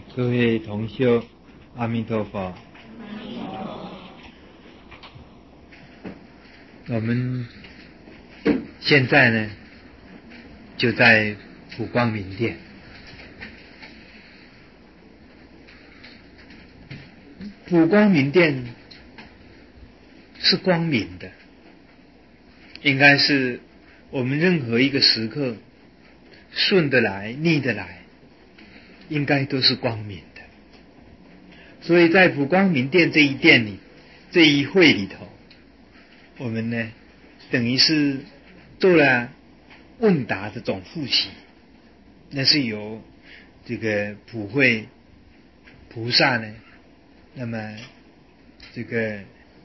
各位同修，阿弥陀佛。我们现在呢，就在普光明殿。普光明殿是光明的，应该是我们任何一个时刻顺得来逆得来，应该都是光明的。所以在普光明殿这一殿里，这一会里头，我们呢等于是做了问答的总复习，那是由这个普慧菩萨呢，那么这个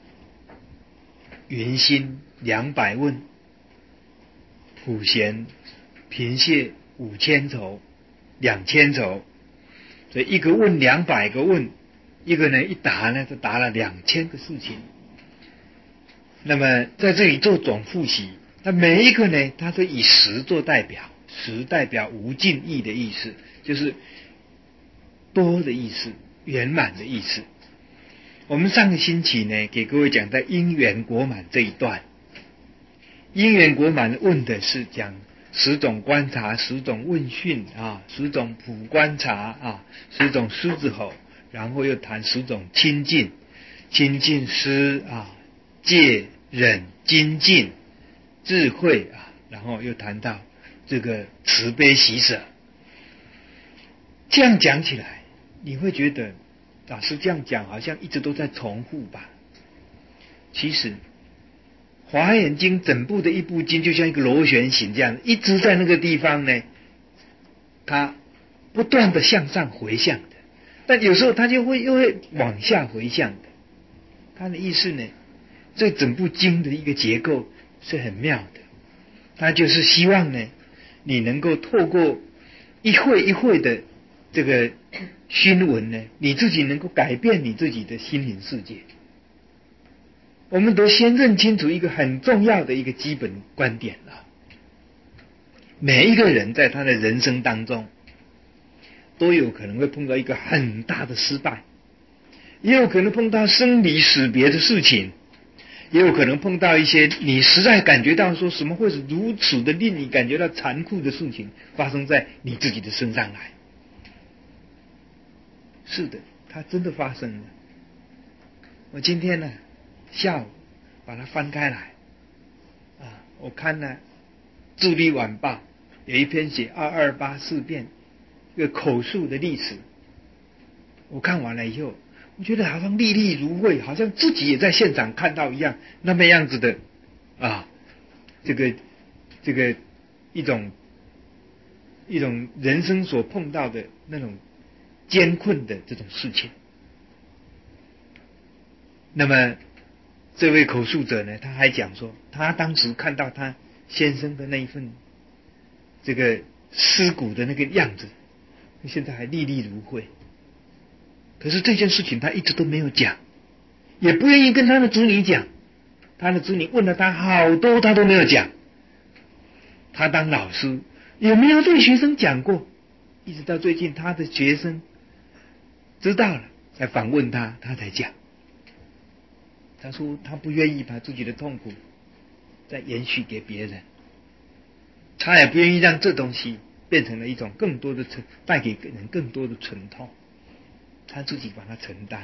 云心200问，普贤贫谢5000筹，2000筹，所以一个问200个问，一个呢一答呢就答了2000个事情。那么在这里做总复习，那每一个呢，它都以10做代表，10代表无尽意的意思，就是多的意思，圆满的意思。我们上个星期呢，给各位讲在因缘果满这一段，因缘果满问的是讲10种观察、10种问讯啊，10种普观察啊，10种狮子吼，然后又谈10种亲近，亲近师啊，戒忍精进智慧啊，然后又谈到这个慈悲喜舍。这样讲起来，你会觉得老师这样讲好像一直都在重复吧？其实华严经整部的一部经就像一个螺旋形这样，一直在那个地方呢，它不断的向上回向的，但有时候它又会往下回向的。它的意思呢，这整部经的一个结构是很妙的，它就是希望呢，你能够透过一会一会的这个熏闻呢，你自己能够改变你自己的心灵世界。我们都先认清楚一个很重要的一个基本观点了，每一个人在他的人生当中都有可能会碰到一个很大的失败，也有可能碰到生离死别的事情，也有可能碰到一些你实在感觉到说什么会是如此的令你感觉到残酷的事情发生在你自己的身上来。是的，它真的发生了。我今天呢下午把它翻开来啊，我看了智利晚报有一篇写2284事变一个口述的历史，我看完了以后，我觉得好像历历如绘，好像自己也在现场看到一样，那么样子的啊，这个一种人生所碰到的那种艰困的这种事情。那么这位口述者呢，他还讲说，他当时看到他先生的那一份这个尸骨的那个样子，现在还历历如绘。可是这件事情他一直都没有讲，也不愿意跟他的子女讲。他的子女问了他好多，他都没有讲。他当老师也没有对学生讲过，一直到最近他的学生知道了才访问他，他才讲。他说他不愿意把自己的痛苦再延续给别人，他也不愿意让这东西变成了一种更多的带给人更多的疼痛，他自己把它承担了。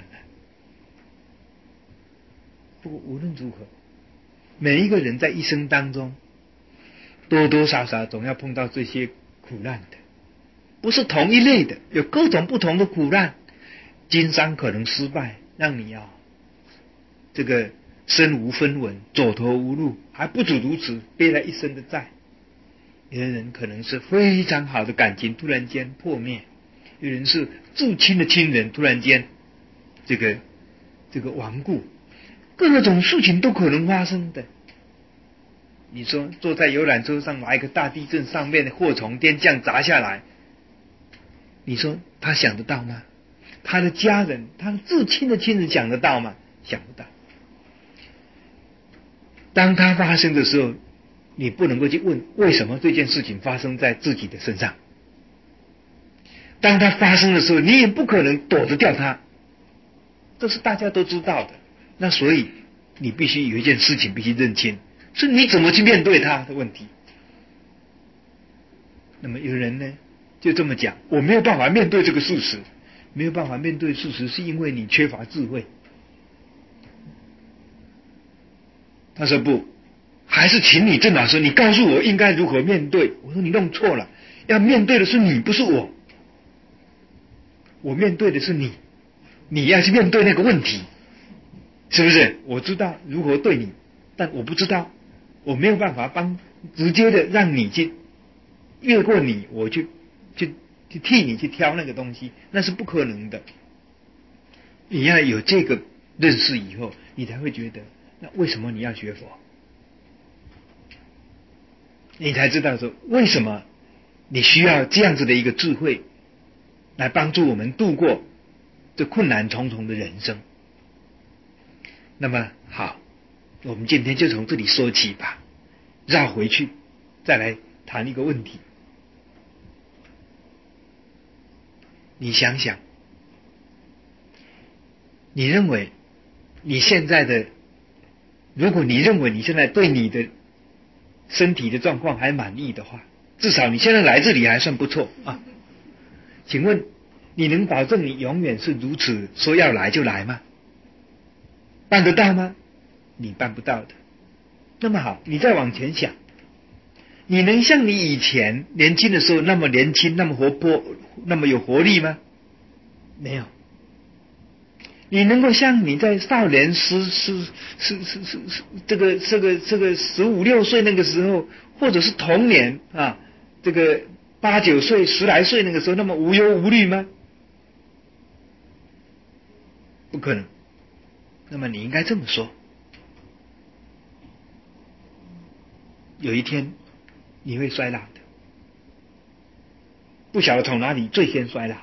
不过无论如何，每一个人在一生当中多多少少总要碰到这些苦难的，不是同一类的，有各种不同的苦难。经商可能失败，让你这个身无分文，走投无路，还不止如此，背了一身的债。有的人可能是非常好的感情突然间破灭，有人是至亲的亲人突然间这个亡故，各种事情都可能发生的。你说坐在游览车上来一个大地震，上面的祸从天降砸下来，你说他想得到吗？他的家人，他的至亲的亲人想得到吗？想不到。当它发生的时候，你不能够去问为什么这件事情发生在自己的身上， 当它发生的时候，你也不可能躲得掉它，这是大家都知道的。那所以你必须有一件事情必须认清，是你怎么去面对它的问题。那么有人呢就这么讲，我没有办法面对这个事实，没有办法面对事实是因为你缺乏智慧。他说不，还是请你郑老师，你告诉我应该如何面对。我说你弄错了，要面对的是你，不是我。我面对的是你，你要去面对那个问题，是不是？我知道如何对你，但我不知道，我没有办法直接的让你去越过你，我去替你去挑那个东西，那是不可能的。你要有这个认识以后，你才会觉得，那为什么你要学佛？你才知道说，为什么你需要这样子的一个智慧，来帮助我们度过这困难重重的人生。那么好，我们今天就从这里说起吧，绕回去再来谈一个问题。你想想，你认为你现在的，如果你认为你现在对你的身体的状况还满意的话，至少你现在来这里还算不错啊。请问你能保证你永远是如此说要来就来吗？办得到吗？你办不到的。那么好，你再往前想，你能像你以前年轻的时候那么年轻，那么活泼，那么有活力吗？没有。你能够像你在少年这个15、16岁那个时候，或者是童年啊，这个8、9岁、10来岁那个时候那么无忧无虑吗？不可能。那么你应该这么说，有一天你会衰老的，不晓得从哪里最先衰老，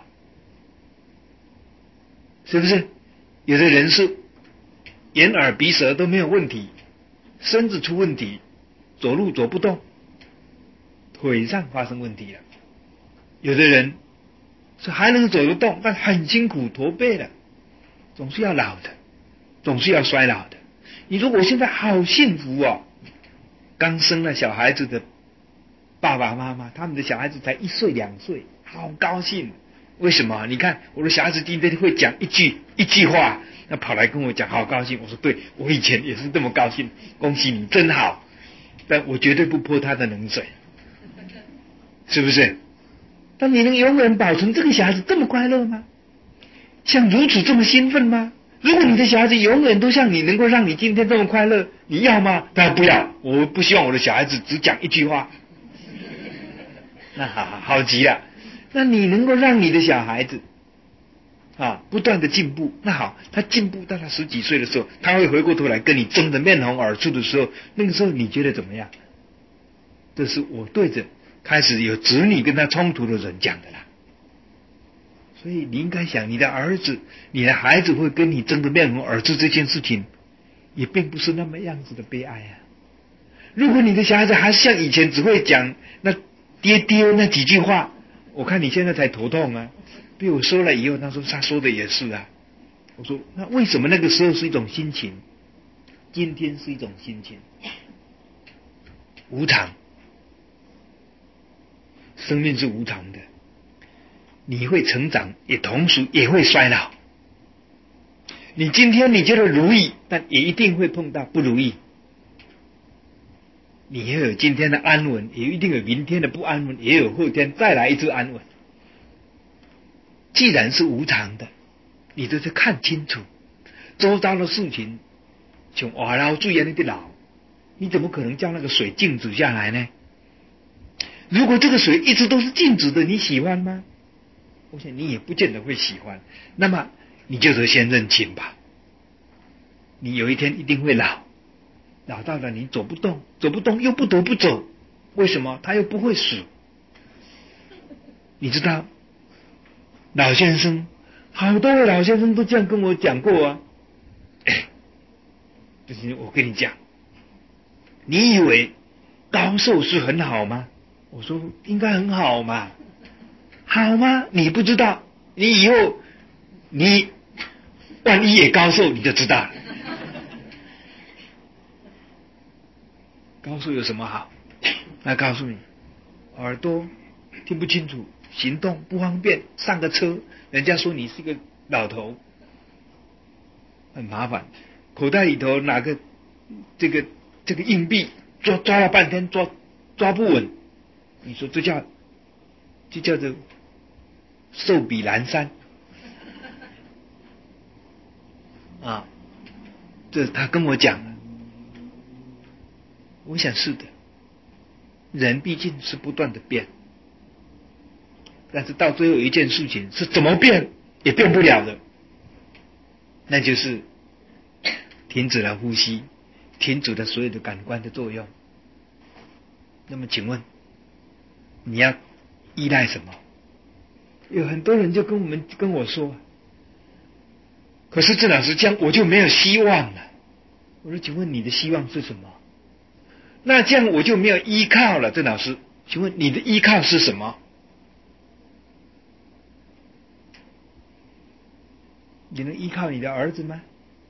是不是？有的人是眼耳鼻舌都没有问题，身子出问题，走路走不动，腿上发生问题了。有的人是还能走得动，但很辛苦驼背了，总是要老的，总是要衰老的。你说我现在好幸福哦，刚生了小孩子的爸爸妈妈，他们的小孩子才1岁2岁，好高兴。为什么？你看我的小孩子今天会讲一句话，那跑来跟我讲，好高兴。我说对，我以前也是这么高兴，恭喜你真好，但我绝对不泼他的冷水，是不是？但你能永远保存这个小孩子这么快乐吗？像如此这么兴奋吗？如果你的小孩子永远都像你，能够让你今天这么快乐，你要吗？当然不要，我不希望我的小孩子只讲一句话。那好极了。那你能够让你的小孩子不断的进步，那好，他进步到他10几岁的时候，他会回过头来跟你争得面红耳赤的时候，那个时候你觉得怎么样？这是我对着开始有子女跟他冲突的人讲的啦。所以你应该想，你的儿子、你的孩子会跟你争得面红耳赤这件事情，也并不是那么样子的悲哀啊。如果你的小孩子还是像以前只会讲那爹爹那几句话，我看你现在才头痛啊。被我说了以后，他说的也是啊。我说那为什么那个时候是一种心情，今天是一种心情？无常，生命是无常的，你会成长，也同时也会衰老。你今天你觉得如意，但也一定会碰到不如意。你也有今天的安稳，也一定有明天的不安稳，也有后天再来一次安稳。既然是无常的，你都是看清楚周遭的事情，像瓦捞水一样的老，你怎么可能叫那个水静止下来呢？如果这个水一直都是静止的，你喜欢吗？我想你也不见得会喜欢。那么你就得先认清吧，你有一天一定会老，老到了你走不动，走不动又不得不走，为什么？他又不会死。你知道老先生，好多位老先生都这样跟我讲过啊。就是我跟你讲，你以为高寿是很好吗？我说应该很好嘛， 好吗？你不知道，你以后你万一也高寿，你就知道了。高寿有什么好？那告诉你，耳朵听不清楚，行动不方便，上个车，人家说你是个老头，很麻烦。口袋里头拿个这个硬币，抓了半天抓不稳，你说这叫做寿比南山啊！这他跟我讲了，我想是的。人毕竟是不断的变，但是到最后有一件事情是怎么变也变不了的，那就是停止了呼吸，停止了所有的感官的作用。那么请问你要依赖什么？有很多人就跟我说，可是郑老师这样我就没有希望了。我说请问你的希望是什么？那这样我就没有依靠了。郑老师，请问你的依靠是什么？你能依靠你的儿子吗？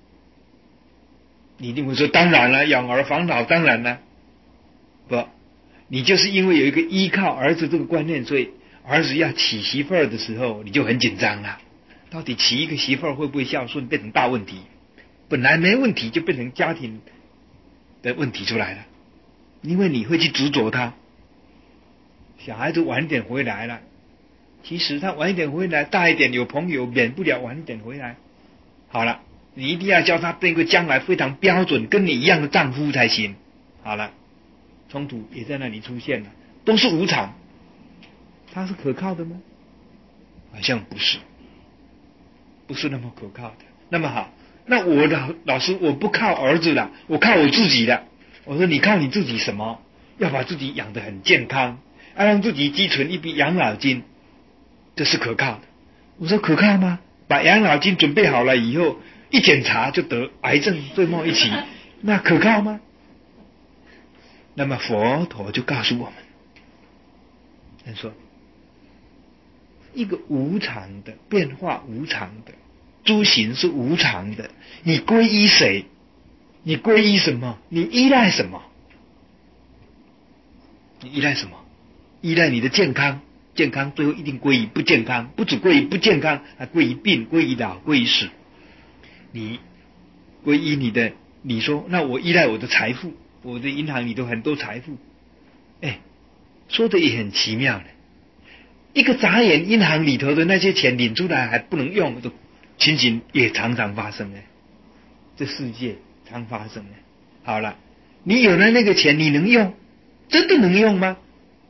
你一定会说当然了，养儿防老当然了。不，你就是因为有一个依靠儿子这个观念，所以儿子要娶媳妇儿的时候你就很紧张了。到底娶一个媳妇儿会不会孝顺，变成大问题。本来没问题就变成家庭的问题出来了，因为你会去执着他。小孩子晚一点回来了，其实他晚一点回来，大一点有朋友，免不了晚一点回来。好了，你一定要教他变个将来非常标准跟你一样的丈夫才行。好了，冲突也在那里出现了，都是无常。他是可靠的吗？好像不是，不是那么可靠的。那么好，那我的老师我不靠儿子了，我靠我自己了。我说你靠你自己什么？要把自己养得很健康，要让自己积存一笔养老金，这是可靠的。我说可靠吗？把养老金准备好了以后，一检查就得癌症对末一起，那可靠吗？那么佛陀就告诉我们，他说一个无常的变化，无常的诸行是无常的，你皈依谁？你皈依什么？你依赖什么？你依赖什么？依赖你的健康，健康最后一定归于不健康，不只归于不健康，还归于病，归于老，归于死。你归于你说那我依赖我的财富，我的银行里头很多财富，说的也很奇妙的。一个眨眼，银行里头的那些钱领出来还不能用的情形也常常发生这世界常发生好了，你有了那个钱，你能用？真的能用吗？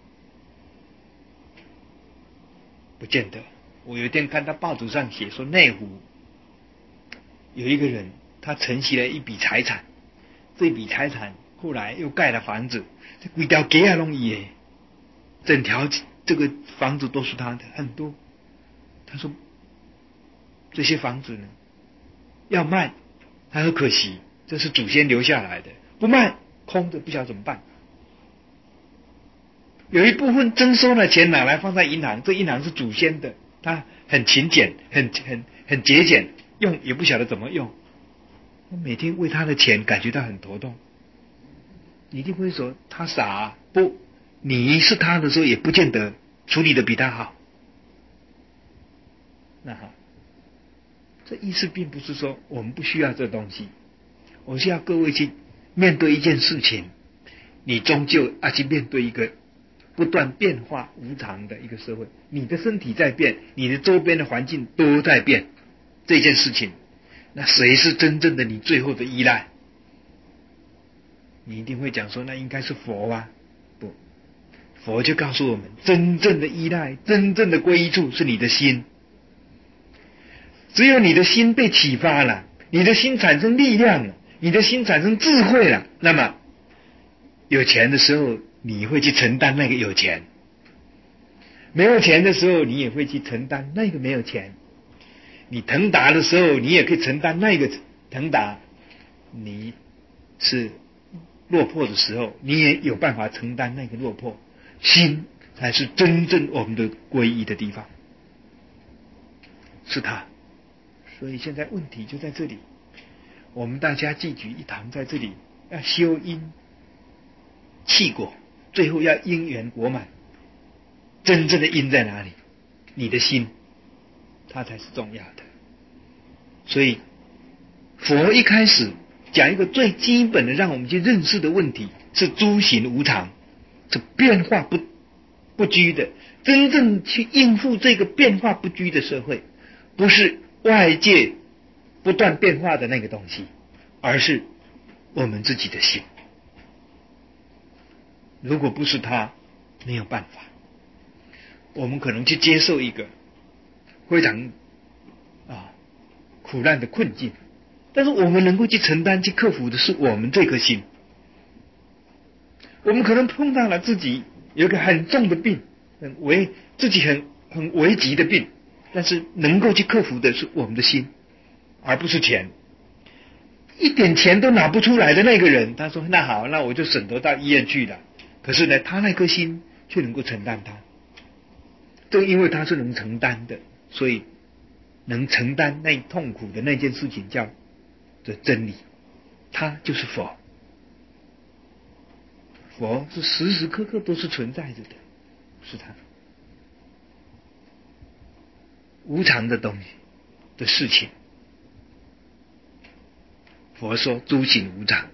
不见得。我有一天看到报纸上写说，内湖有一个人，他承袭了一笔财产，这笔财产后来又盖了房子，这规条街啊拢伊的，整条这个房子都是他的，很多。他说这些房子呢要卖，他说可惜，这是祖先留下来的，不卖空的，不晓得怎么办。有一部分征收了钱拿来放在银行，这银行是祖先的，他很勤俭，很节俭，用也不晓得怎么用。我每天为他的钱感觉到很头痛。你一定会说他傻不？你是他的时候也不见得处理的比他好。那好，这意思并不是说我们不需要这东西，我是要各位去面对一件事情，你终究要去面对一个不断变化无常的一个社会，你的身体在变，你的周边的环境都在变，这件事情，那谁是真正的你最后的依赖？你一定会讲说那应该是佛啊。不，佛就告诉我们，真正的依赖，真正的归依处是你的心。只有你的心被启发了，你的心产生力量了，你的心产生智慧了，那么有钱的时候你会去承担那个有钱，没有钱的时候你也会去承担那个没有钱。你腾达的时候你也可以承担那个腾达，你是落魄的时候你也有办法承担那个落魄。心才是真正我们的皈依的地方，是他。所以现在问题就在这里，我们大家聚聚一堂在这里，要修因契果，最后要因缘果满。真正的因在哪里？你的心，它才是重要的。所以佛一开始讲一个最基本的让我们去认识的问题，是诸行无常，是变化不居的。真正去应付这个变化不居的社会，不是外界不断变化的那个东西，而是我们自己的心。如果不是它，没有办法。我们可能去接受一个非常苦难的困境，但是我们能够去承担去克服的是我们这颗心。我们可能碰到了自己有一个很重的病，自己很危急的病，但是能够去克服的是我们的心，而不是钱。一点钱都拿不出来的那个人，他说那好，那我就省得到医院去了。可是呢，他那颗心却能够承担它。正因为他是能承担的，所以能承担那痛苦的那件事情叫做真理，他就是佛。佛是时时刻刻都是存在着的，是他无常的东西的事情。佛说诸行无常，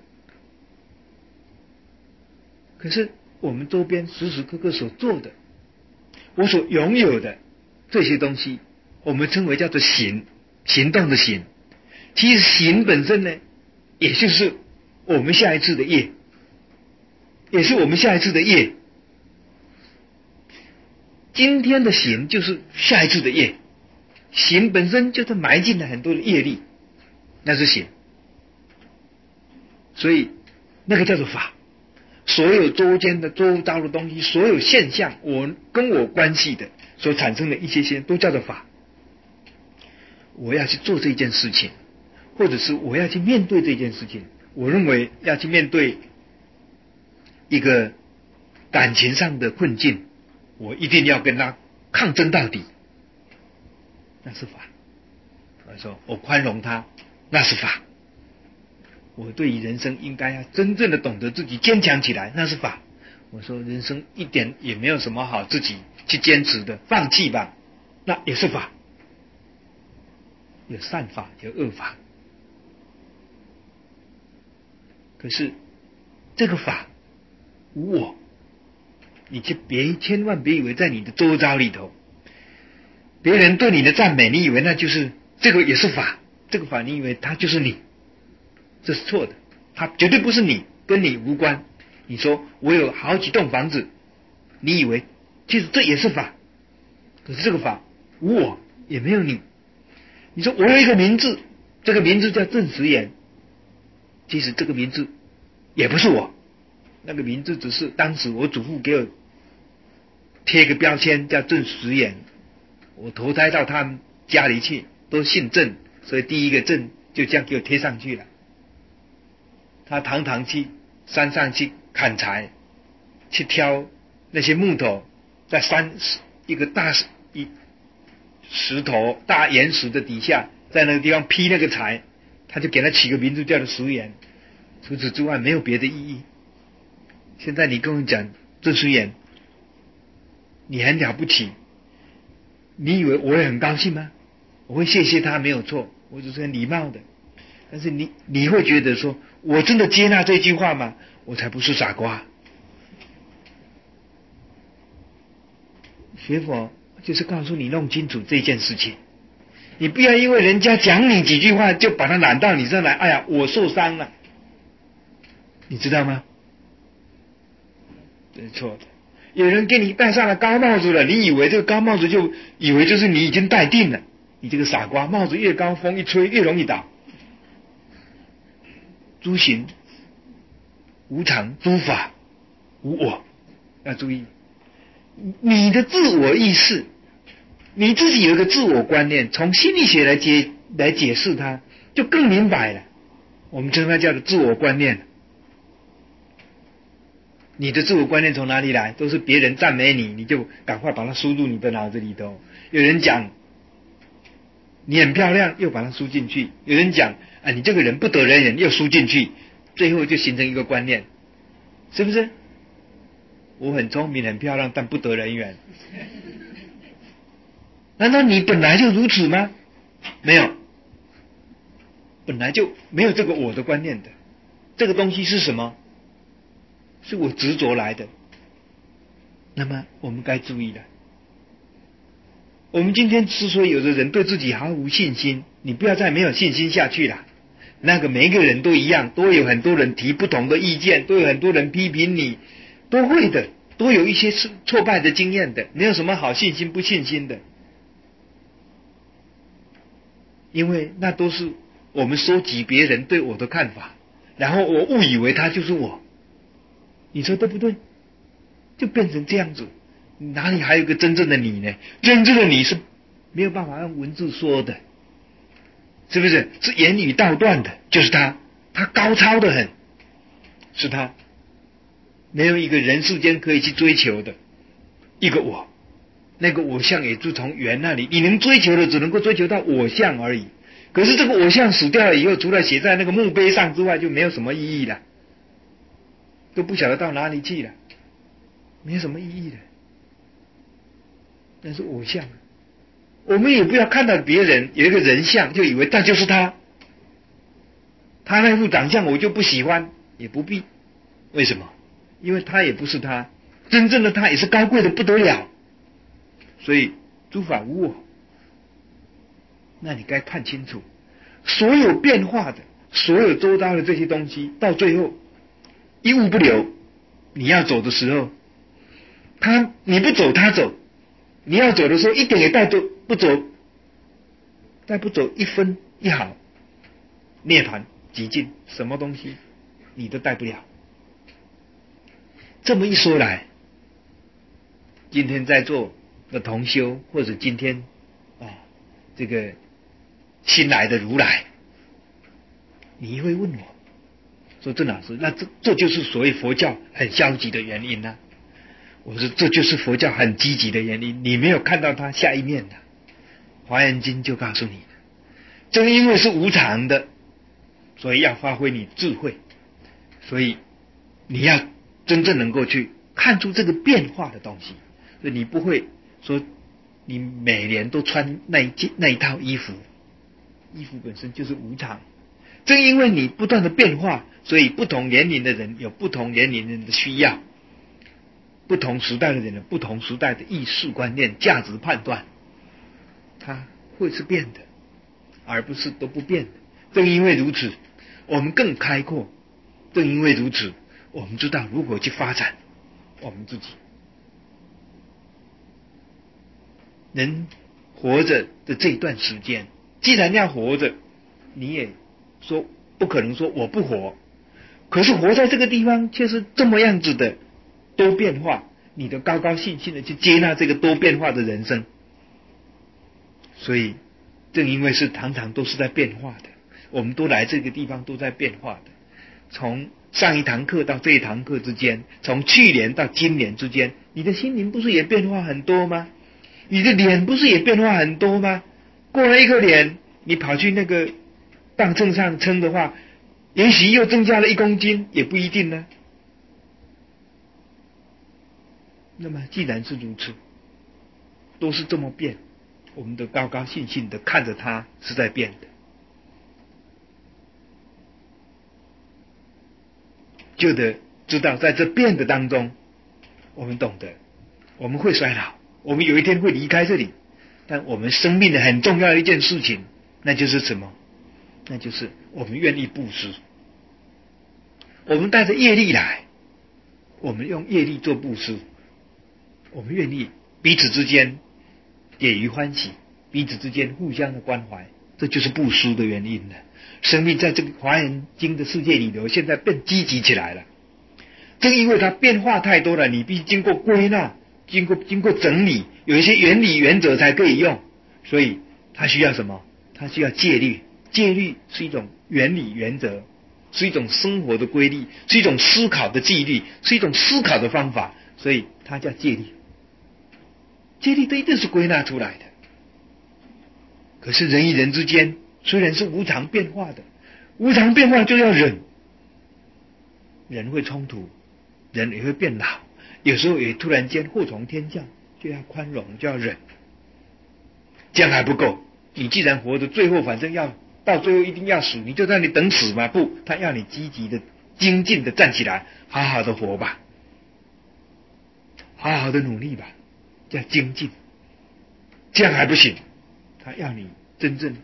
可是我们周边时时刻刻所做的，我所拥有的这些东西，我们称为叫做行，行动的行。其实行本身呢，也就是我们下一次的业，也是我们下一次的业。今天的行就是下一次的业，行本身就是埋进了很多的业力，那是行。所以那个叫做法。所有周遭的东西，所有现象，跟我关系的所产生的一些都叫做法。我要去做这件事情，或者是我要去面对这件事情，我认为要去面对一个感情上的困境，我一定要跟他抗争到底，那是法。我说我宽容他，那是法。我对于人生应该要真正的懂得自己坚强起来，那是法。我说人生一点也没有什么好自己去坚持的，放弃吧，那也是法。有善法，有恶法。可是这个法无我，你千万别以为在你的周遭里头，别人对你的赞美，你以为那就是这个也是法，这个法你以为它就是你，这是错的，它绝对不是你，跟你无关。你说我有好几栋房子，你以为其实这也是法，可是这个法无我，也没有你。你说我有一个名字，这个名字叫郑时言，其实这个名字也不是我，那个名字只是当时我祖父给我贴个标签叫郑时言，我投胎到他们家里去都姓郑，所以第一个郑就这样给我贴上去了。他常常去山上去砍柴，去挑那些木头，在一个大石头大岩石的底下，在那个地方劈那个柴，他就给他起个名字叫做时言。除此之外没有别的意义。现在你跟我讲郑时言，你很了不起，你以为我也很高兴吗？我会谢谢他没有错，我只是很礼貌的。但是你会觉得说我真的接纳这句话吗？我才不是傻瓜。学佛就是告诉你弄清楚这件事情，你不要因为人家讲你几句话就把它揽到你这来，哎呀我受伤了，你知道吗？这是错的。有人给你戴上了高帽子了，你以为这个高帽子就以为就是你已经戴定了，你这个傻瓜，帽子越高风一吹越容易倒。诸行无常，诸法无我，要注意你的自我意识，你自己有一个自我观念，从心理学来解释它，就更明白了。我们称它叫做自我观念。 你的自我观念从哪里来？都是别人赞美你，你就赶快把它输入你的脑子里头。有人讲你很漂亮，又把它输进去；有人讲你这个人不得人缘，又输进去，最后就形成一个观念，是不是？我很聪明很漂亮，但不得人缘。难道你本来就如此吗？没有，本来就没有这个我的观念的。这个东西是什么？是我执着来的。那么我们该注意了。我们今天之所以有的人对自己毫无信心，你不要再没有信心下去了。那个每一个人都一样，都有很多人提不同的意见，都有很多人批评你，都会的，都有一些挫败的经验的，没有什么好信心不信心的。因为那都是我们收集别人对我的看法，然后我误以为他就是我，你说对不对？就变成这样子，哪里还有个真正的你呢？真正的你是没有办法用文字说的，是不是？是言语道断的，就是他高超的很，是他，没有一个人世间可以去追求的一个我。那个我相也就从缘那里，你能追求的只能够追求到我相而已。可是这个我相死掉了以后，除了写在那个墓碑上之外，就没有什么意义了，都不晓得到哪里去了，没有什么意义了。那是我相，我们也不要看到别人有一个人像，就以为那就是他，他那副长相我就不喜欢，也不必。为什么？因为他也不是他，真正的他也是高贵的不得了。所以诸法无我，那你该看清楚，所有变化的，所有周遭的这些东西，到最后一物不留。你要走的时候，你不走他走，你要走的时候一点也带不走一分一毫，涅槃极尽，什么东西你都带不了。这么一说来，今天在座的同修，或者今天这个新来的如来，你会问我说郑老师，那这就是所谓佛教很消极的原因啊。我说这就是佛教很积极的原因，你没有看到它下一面的。华严经就告诉你的，正因为是无常的，所以要发挥你智慧，所以你要真正能够去看出这个变化的东西，所以你不会说你每年都穿那一套衣服，衣服本身就是无常。正因为你不断的变化，所以不同年龄的人有不同年龄人的需要，不同时代的人有不同时代的意识观念、价值判断，它会是变的，而不是都不变的。正因为如此，我们更开阔；正因为如此，我们知道如何去发展我们自己。人活着的这一段时间，既然要活着，你也说不可能说我不活，可是活在这个地方却是这么样子的多变化，你都高高兴兴的去接纳这个多变化的人生。所以正因为是常常都是在变化的，我们都来这个地方都在变化的，从上一堂课到这一堂课之间，从去年到今年之间，你的心灵不是也变化很多吗？你的脸不是也变化很多吗？过了一个脸，你跑去那个磅秤上称的话，也许又增加了1公斤，也不一定呢。那么既然是如此，都是这么变，我们都高高兴兴的看着它是在变的，就得知道在这变的当中，我们懂得我们会衰老，我们有一天会离开这里，但我们生命的很重要的一件事情，那就是什么？那就是我们愿意布施。我们带着业力来，我们用业力做布施，我们愿意彼此之间给予欢喜，彼此之间互相的关怀，这就是布施的原因了。生命在这个华严经的世界里头，现在变积极起来了。正因为它变化太多了，你必须经过归纳，经过整理，有一些原理原则才可以用，所以它需要什么？它需要戒律。戒律是一种原理原则， 是一种生活的规律，是一种思考的纪律，是一种思考的方法，所以它叫戒律。戒律一定是归纳出来的。可是人与人之间虽然是无常变化的，无常变化就要忍，人会冲突，人也会变老，有时候也突然间祸从天降，就要宽容，就要忍。这样还不够，你既然活着，最后反正要到最后一定要死，你就让你等死吗？不，他要你积极的精进的站起来，好好的活吧，好好的努力吧，叫精进。这样还不行，他要你真正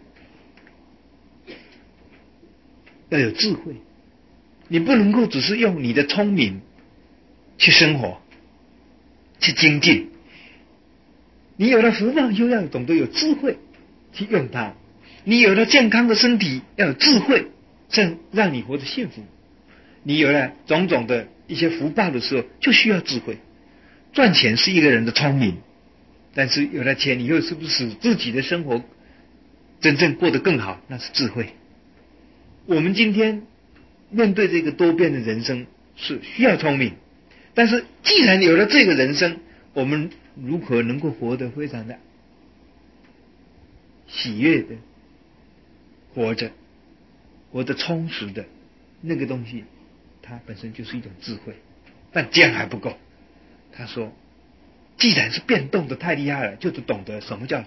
要有智慧，你不能够只是用你的聪明去生活，去精进。你有了福报，又要懂得有智慧去用它。你有了健康的身体，要有智慧，让你活得幸福。你有了种种的一些福报的时候，就需要智慧。赚钱是一个人的聪明，但是有了钱以后，是不是使自己的生活真正过得更好？那是智慧。我们今天面对这个多变的人生，是需要聪明。但是既然有了这个人生，我们如何能够活得非常的喜悦的活着，活得充实的，那个东西它本身就是一种智慧。但这样还不够，他说既然是变动的太厉害了，就得懂得什么叫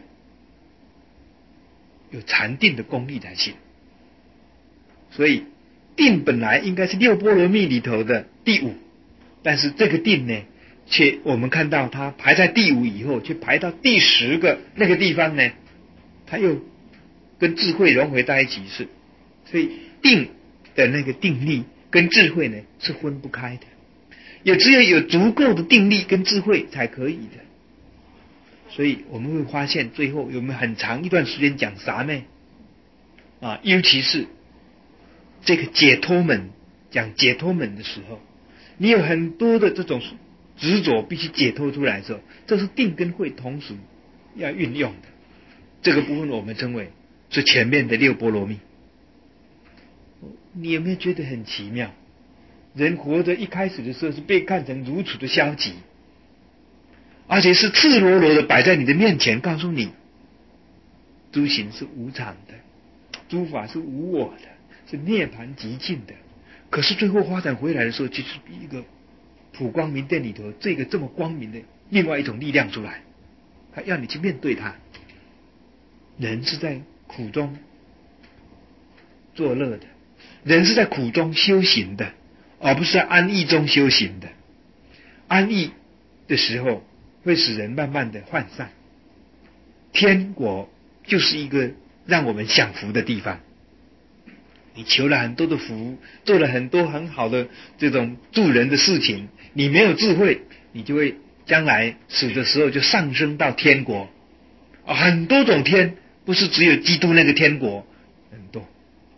有禅定的功力才行。所以定本来应该是六波罗蜜里头的第五，但是这个定呢，却我们看到它排在第五以后，却排到第10个那个地方呢，它又跟智慧融合在一起，所以定的那个定力跟智慧呢是分不开的，也只有有足够的定力跟智慧才可以的。所以我们会发现最后有没有很长一段时间讲啥呢？尤其是这个解脱门，讲解脱门的时候，你有很多的这种执着必须解脱出来的时候，这是定跟慧同时要运用的。这个部分我们称为是前面的六波罗蜜。你有没有觉得很奇妙？人活着一开始的时候是被看成如此的消极，而且是赤裸裸的摆在你的面前，告诉你诸行是无常的，诸法是无我的，是涅槃极尽的。可是最后发展回来的时候，就是一个普光明殿里头这么光明的另外一种力量出来，他要你去面对它。人是在苦中作乐的，人是在苦中修行的，而不是在安逸中修行的。安逸的时候会使人慢慢的涣散，天国就是一个让我们享福的地方。你求了很多的福，做了很多很好的这种助人的事情，你没有智慧，你就会将来死的时候就上升到天国。很多种天，不是只有基督那个天国，很多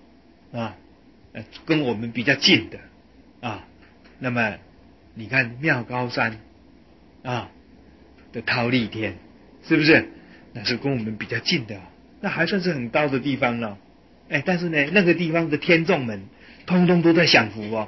跟我们比较近的那么你看妙高山的忉利天，是不是？那是跟我们比较近的，那还算是很高的地方了。但是呢，那个地方的天众们通通都在享福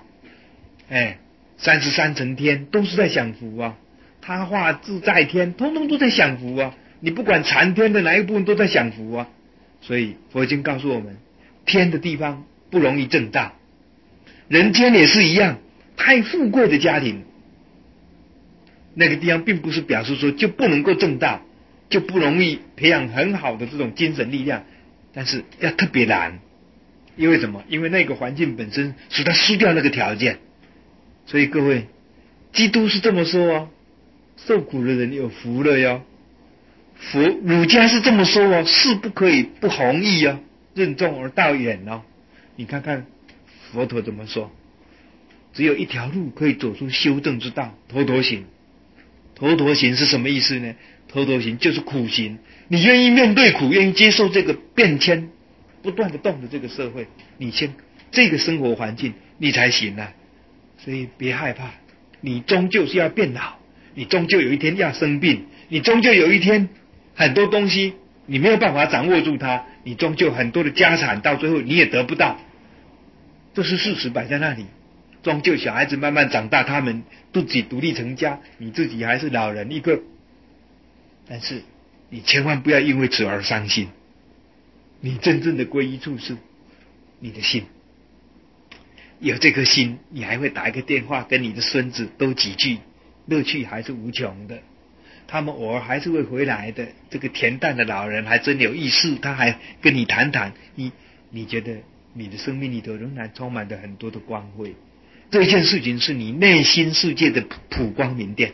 33层天都是在享福他化自在天通通都在享福你不管禅天的哪一部分都在享福所以佛经告诉我们，天的地方不容易证道，人间也是一样，太富贵的家庭，那个地方并不是表示说就不能够证道，就不容易培养很好的这种精神力量，但是要特别难。因为什么？因为那个环境本身使他失掉那个条件。所以各位，基督是这么说受苦的人有福了哟。儒家是这么说事不可以不弘毅任重而道远你看看佛陀怎么说，只有一条路可以走出修正之道，头陀行。头陀行是什么意思呢？头陀行就是苦行，你愿意面对苦，愿意接受这个变迁不断的动的这个社会，你先这个生活环境你才行所以别害怕，你终究是要变老，你终究有一天要生病，你终究有一天很多东西你没有办法掌握住它，你终究很多的家产到最后你也得不到。 这是事实摆在那里。终究小孩子慢慢长大，他们自己独立成家，你自己还是老人一个。但是你千万不要因为此而伤心。你真正的皈依处是你的心，有这颗心，你还会打一个电话跟你的孙子多几句，乐趣还是无穷的。他们偶尔还是会回来的。这个恬淡的老人还真有意思，他还跟你谈谈，你觉得你的生命里头仍然充满着很多的光辉。这件事情是你内心世界的普光明殿。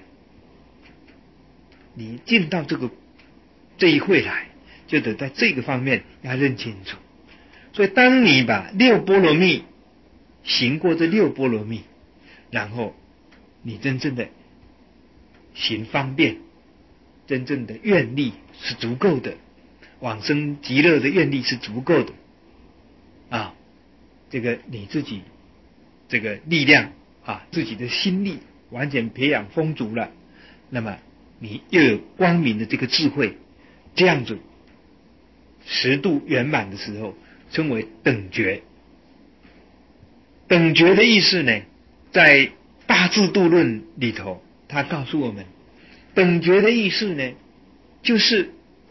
你进到这一会来，就得在这个方面要认清楚。所以当你把六波罗蜜行过这六波罗蜜，然后你真正的行方便，真正的愿力是足够的，往生极乐的愿力是足够的啊，这个你自己这个力量啊，自己的心力完全培养丰足了，那么你又有光明的这个智慧，这样子10度圆满的时候，称为等觉。等觉的意思呢，在大智度论里头，他告诉我们，等觉的意思呢，就是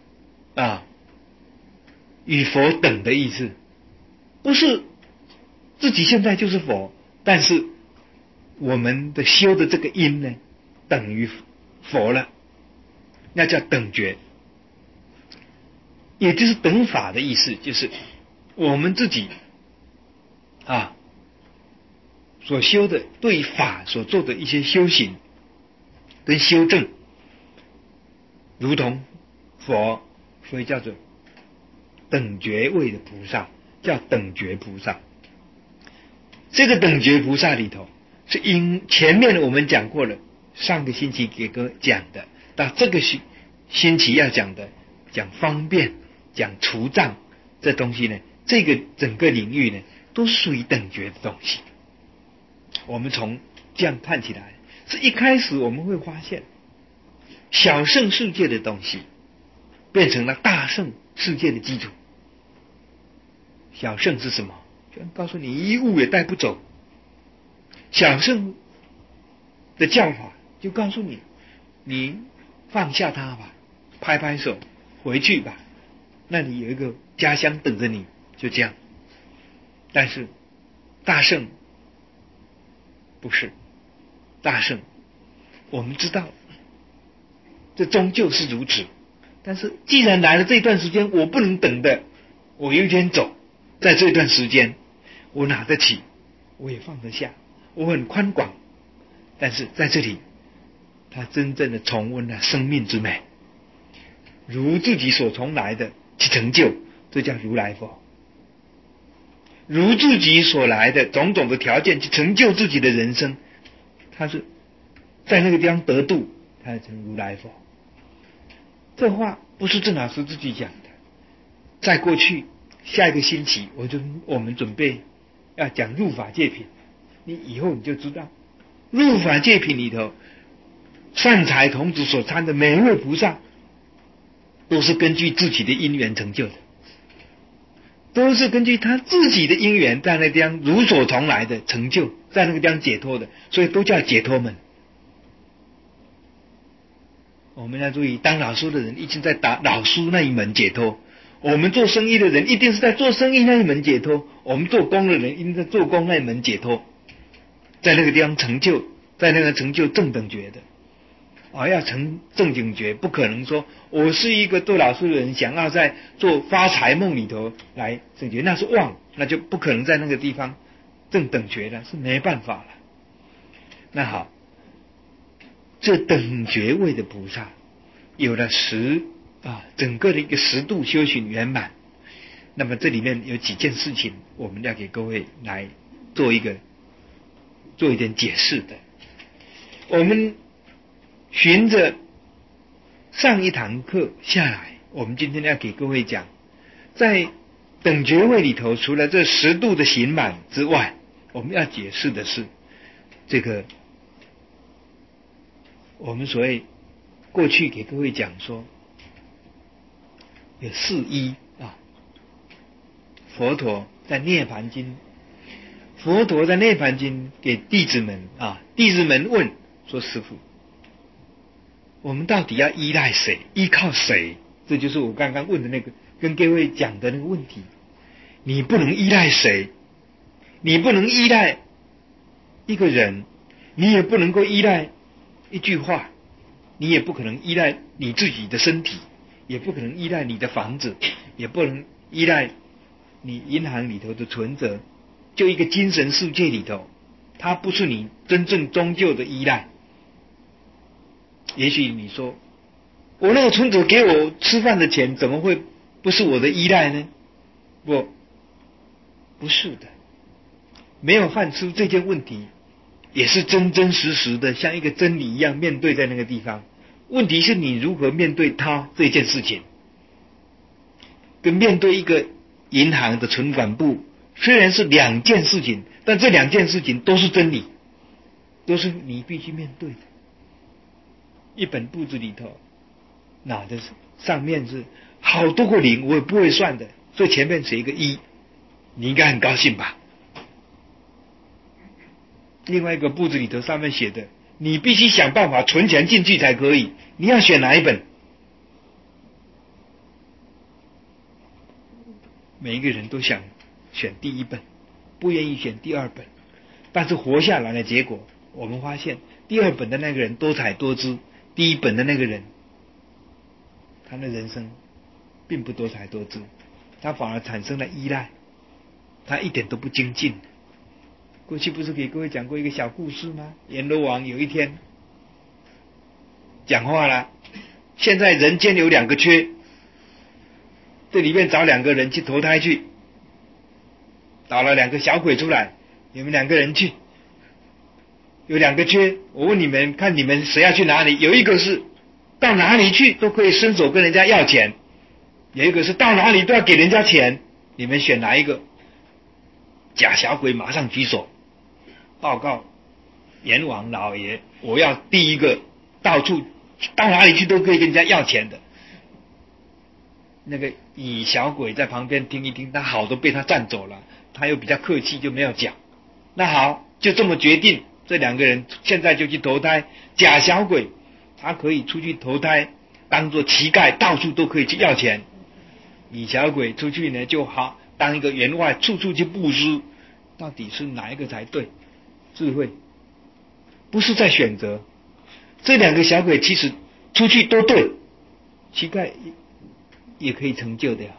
与佛等的意思，不是自己现在就是佛，但是我们的修的这个因呢，等于佛了，那叫等觉。也就是等法的意思，就是我们自己所修的对法所做的一些修行跟修正，如同佛，所以叫做等觉位的菩萨，叫等觉菩萨。这个等觉菩萨里头，是因前面我们讲过了，上个星期给各位讲的，到这个星期要讲的，讲方便，讲除障，这东西呢，这个整个领域呢，都属于等觉的东西。我们从这样看起来，是一开始我们会发现，小圣世界的东西变成了大圣世界的基础。小圣是什么？就告诉你一物也带不走。小圣的教法就告诉你，你放下它吧，拍拍手回去吧，那里有一个家乡等着你，就这样。但是大圣不是，大圣我们知道这终究是如此，但是既然来了这段时间，我不能等的，我有一天走，在这段时间我拿得起，我也放得下，我很宽广。但是在这里他真正的重温了生命之美，如自己所从来的去成就，这叫如来佛。如自己所来的种种的条件去成就自己的人生，他是在那个地方得度，他成如来佛。这话不是郑老师自己讲的，在过去下一个星期我们准备要讲入法界品，你以后你就知道，入法界品里头善财童子所参的每一位菩萨，都是根据自己的因缘成就的，都是根据他自己的因缘在那地方如所从来的成就，在那个地方解脱的，所以都叫解脱门。我们要注意，当老师的人一直在打老师那一门解脱，我们做生意的人一定是在做生意那一门解脱，我们做工的人一定在做工那一门解脱，在那个地方成就，在那个成就正等觉的要成正等觉，不可能说我是一个做老师的人想要在做发财梦里头来正觉，那是妄，那就不可能在那个地方正等觉了，是没办法了。那好，这等觉位的菩萨有了整个的一个10度修行圆满。那么这里面有几件事情我们要给各位来做一点解释的。我们循着上一堂课下来，我们今天要给各位讲，在等觉位里头，除了这10度的行满之外，我们要解释的是这个我们所谓过去给各位讲说有4依佛陀在涅槃经， 佛陀在《涅槃经》给弟子们弟子们问说：师父，我们到底要依赖谁？依靠谁？这就是我刚刚问的那个，跟各位讲的那个问题。你不能依赖谁，你不能依赖一个人，你也不能够依赖一句话，你也不可能依赖你自己的身体，也不可能依赖你的房子，也不能依赖你银行里头的存折，就一个精神世界里头，它不是你真正终究的依赖。也许你说，我那个存折给我吃饭的钱怎么会不是我的依赖呢？不是的，没有饭吃这件问题也是真真实实的像一个真理一样面对在那个地方。问题是你如何面对它这件事情，跟面对一个银行的存款簿虽然是两件事情，但这两件事情都是真理，都是你必须面对的。一本簿子里头拿的上面是好多个零，我也不会算的，所以前面写一个一，你应该很高兴吧。另外一个簿子里头上面写的，你必须想办法存钱进去才可以，你要选哪一本？每一个人都想选第一本，不愿意选第二本，但是活下来的结果，我们发现第二本的那个人多彩多姿，第一本的那个人他的人生并不多彩多姿，他反而产生了依赖，他一点都不精进。过去不是给各位讲过一个小故事吗？阎罗王有一天讲话了，现在人间有两个缺，这里面找两个人去投胎去，找了两个小鬼出来，你们两个人去，有两个缺，我问你们，看你们谁要去哪里？有一个是到哪里去都可以伸手跟人家要钱，有一个是到哪里都要给人家钱，你们选哪一个？假小鬼马上举手报告阎王老爷，我要第一个，到哪里去都可以跟人家要钱的。那个乙小鬼在旁边听一听，他好都被他占走了，他又比较客气，就没有讲。那好，就这么决定，这两个人现在就去投胎。假小鬼他可以出去投胎当做乞丐，到处都可以去要钱。乙小鬼出去呢就好当一个员外，处处去布施。到底是哪一个才对？智慧不是在选择，这两个小鬼其实出去都对，乞丐也可以成就的呀。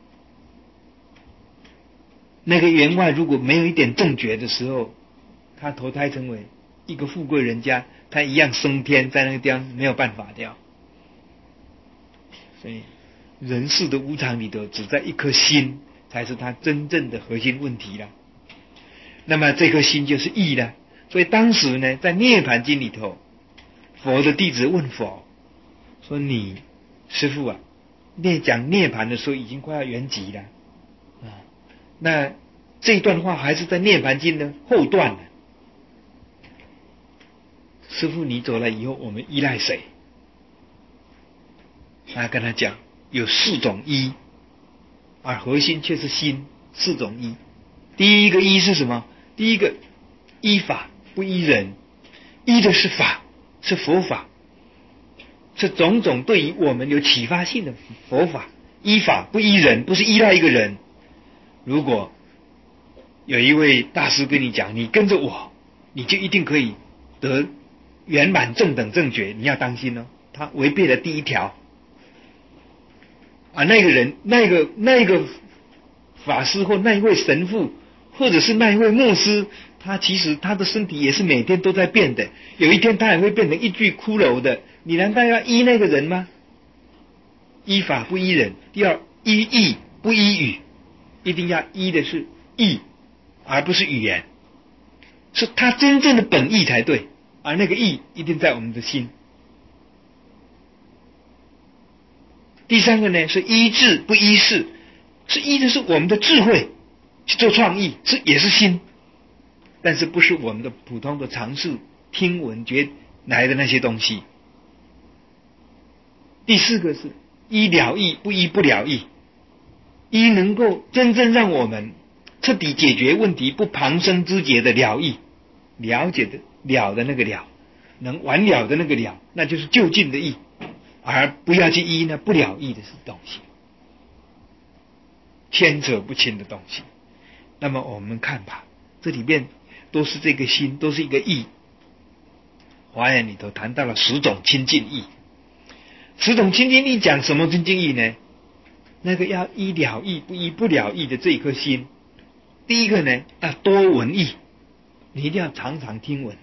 那个员外如果没有一点正觉的时候，他投胎成为一个富贵人家，他一样升天，在那个地方没有办法的呀。所以人世的无常里头，只在一颗心才是他真正的核心问题了。那么这颗心就是意了。所以当时呢，在《涅槃经》里头，佛的弟子问佛说：你师父啊，讲涅槃的时候已经快要圆寂了那这段话还是在《涅槃经》的后段呢。师父你走了以后，我们依赖谁？他跟他讲有四种依，而核心却是心，四种依。第一个依是什么？第一个依法不依人，依的是法，是佛法，是种种对于我们有启发性的佛法。依法不依人，不是依赖一个人。如果有一位大师跟你讲，你跟着我，你就一定可以得圆满正等正觉，你要当心哦，他违背了第一条那个人那个法师或那一位神父或者是那一位牧师，他其实他的身体也是每天都在变的，有一天他也会变成一具骷髅的，你难道要依那个人吗？依法不依人。第二，依义不依语，一定要依的是义，而不是语言，是他真正的本意才对，而那个义一定在我们的心。第三个呢，是依智不依事，是依的是我们的智慧去做创意，也是心，但是不是我们的普通的常识听闻觉来的那些东西。第四个是依了义不依不了义，依能够真正让我们彻底解决问题，不旁生枝节的了义，了解的了的那个了，能完了的那个了，那就是就近的义，而不要去依那不了义的东西，牵扯不清的东西。那么我们看吧，这里面都是这个心，都是一个义。华严里头谈到了10种清净义，10种清净义讲什么清净义呢？那个要依了义不依不了义的这一颗心，第一个呢要多闻义，你一定要常常听闻。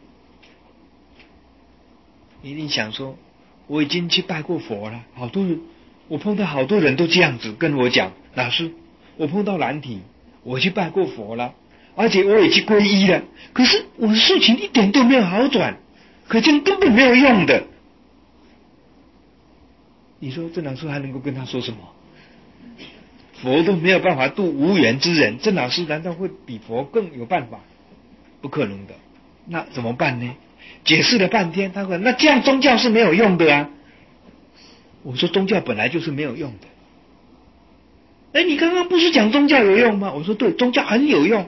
你一定想说，我已经去拜过佛了，好多人，我碰到好多人都这样子跟我讲，老师，我碰到难题，我去拜过佛了，而且我也去皈依了，可是我的事情一点都没有好转，可见根本没有用的。你说这老师还能够跟他说什么？佛都没有办法度无缘之人，这老师难道会比佛更有办法？不可能的。那怎么办呢？解释了半天，他说那这样宗教是没有用的啊。我说宗教本来就是没有用的。你刚刚不是讲宗教有用吗？我说对，宗教很有用，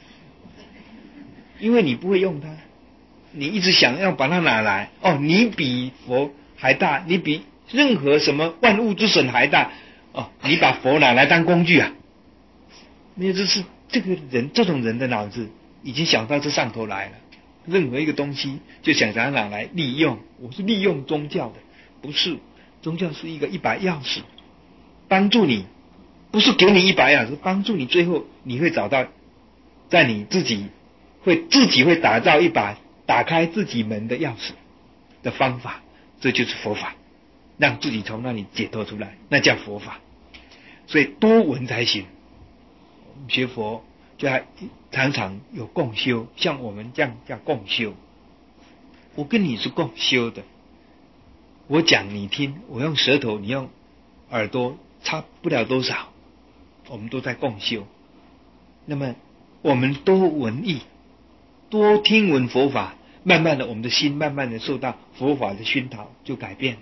因为你不会用它，你一直想要把它拿来。你比佛还大，你比任何什么万物之神还大。你把佛拿来当工具啊？没有，这是这种人的脑子已经想到这上头来了。任何一个东西就想把它拿来利用，我是利用宗教的，不是。宗教是一把钥匙，帮助你，不是给你一把钥匙，帮助你最后你会找到，在你自己会打造一把打开自己门的钥匙的方法，这就是佛法，让自己从那里解脱出来，那叫佛法。所以多闻才行。我们学佛就要常常有共修，像我们这样叫共修。我跟你是共修的，我讲你听，我用舌头，你用耳朵，差不了多少，我们都在共修。那么我们多闻义，多听闻佛法，慢慢的我们的心慢慢的受到佛法的熏陶，就改变。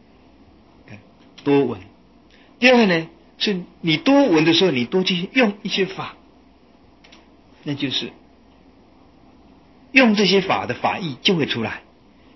多闻。第二个呢，是你多闻的时候，你多去用一些法，那就是用这些法的法义就会出来。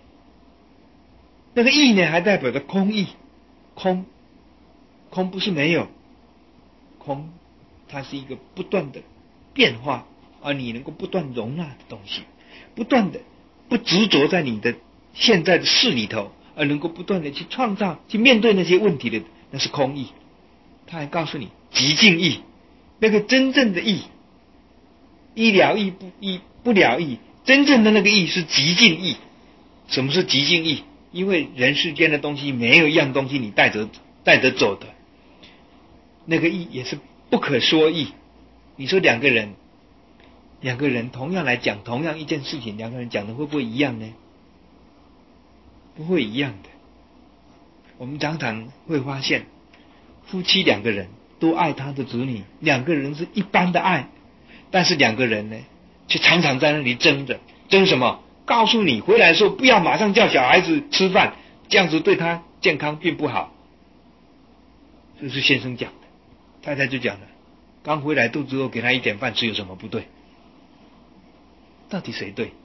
那个义呢，还代表着空义。空不是没有，空它是一个不断的变化，而你能够不断容纳的东西，不断的不执着在你的现在的事里头，而能够不断的去创造，去面对那些问题的，那是空义。他还告诉你极静义，那个真正的义，依了义不了义，真正的那个义是极静义。什么是极静义？因为人世间的东西没有一样东西你带着走的，那个义也是不可说义。你说两个人同样来讲同样一件事情，两个人讲的会不会一样呢？不会一样的。我们常常会发现，夫妻两个人都爱他的子女，两个人是一般的爱，但是两个人呢，却常常在那里争着。争什么？告诉你回来的时候不要马上叫小孩子吃饭，这样子对他健康并不好。这是先生讲的，太太就讲了，刚回来肚子饿给他一点饭吃有什么不对？到底谁对？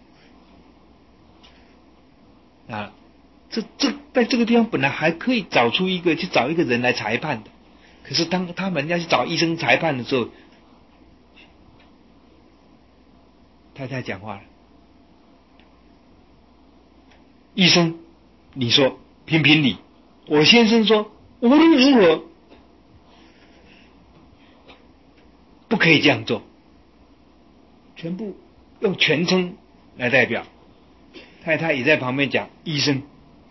这在这个地方本来还可以去找一个人来裁判的，可是当他们要去找医生裁判的时候，太太讲话了，医生你说评评理，我先生说无论如何不可以这样做，全部用全称来代表。太太也在旁边讲，医生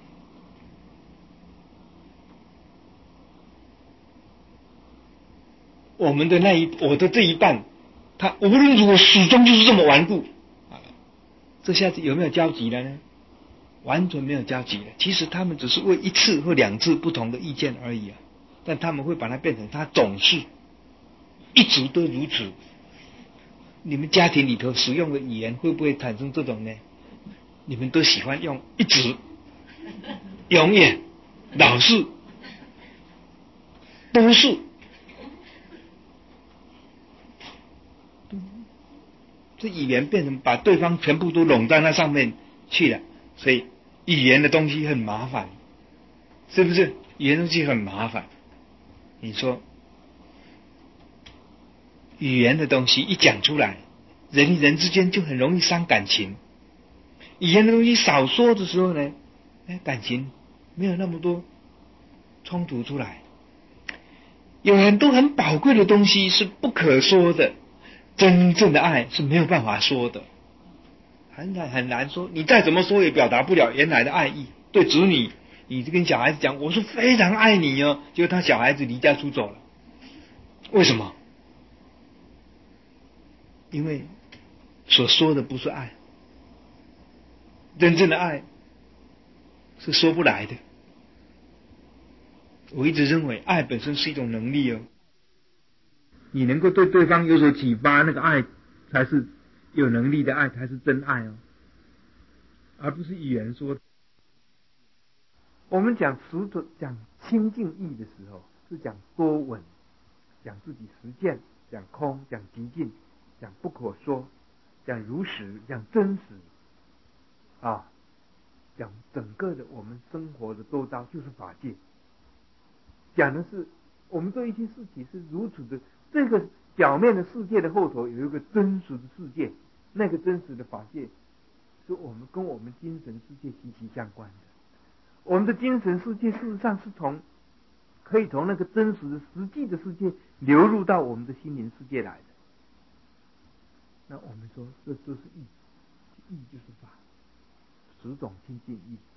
我的这一半，他无论如何始终就是这么顽固。这下子有没有交集了呢？完全没有交集了。其实他们只是为一次或两次不同的意见而已啊，但他们会把它变成他总是一直都如此。你们家庭里头使用的语言会不会产生这种呢？你们都喜欢用一直、永远、老是、都是。 这语言变成把对方全部都拢到那上面去了，所以语言的东西很麻烦，是不是？语言的东西很麻烦。你说语言的东西一讲出来，人与人之间就很容易伤感情。语言的东西少说的时候呢，感情没有那么多冲突出来。有很多很宝贵的东西是不可说的，真正的爱是没有办法说的，很难说，你再怎么说也表达不了原来的爱意。对子女，你跟小孩子讲我是非常爱你哦，结果他小孩子离家出走了，为什么？因为所说的不是爱，真正的爱是说不来的。我一直认为爱本身是一种能力哦，你能够对对方有所启发，那个爱才是有能力的爱，才是真爱哦，而不是语言说的。我们讲讲清净意的时候，是讲多闻，讲自己实践，讲空，讲极尽，讲不可说，讲如实，讲真实啊，讲整个的我们生活的周遭就是法界，讲的是我们做一切事情是如此的，这个表面的世界的后头有一个真实的世界，那个真实的法界是我们跟我们精神世界息息相关的。我们的精神世界事实上是可以从那个真实的实际的世界流入到我们的心灵世界来的。那我们说这就是义，义就是法，十种清净义。